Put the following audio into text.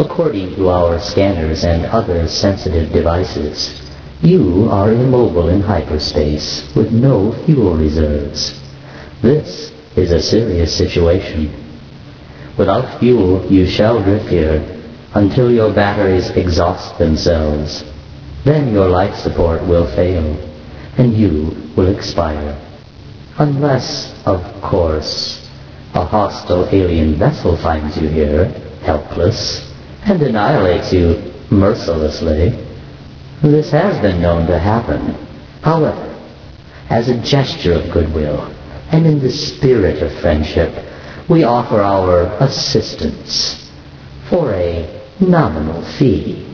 According to our scanners and other sensitive devices, you are immobile in hyperspace with no fuel reserves. This is a serious situation. Without fuel, you shall drift here until your batteries exhaust themselves. Then your life support will fail, and you will expire. Unless, of course, a hostile alien vessel finds you here, helpless, and annihilates you mercilessly. This has been known to happen. However, as a gesture of goodwill, and in the spirit of friendship, we offer our assistance for a nominal fee.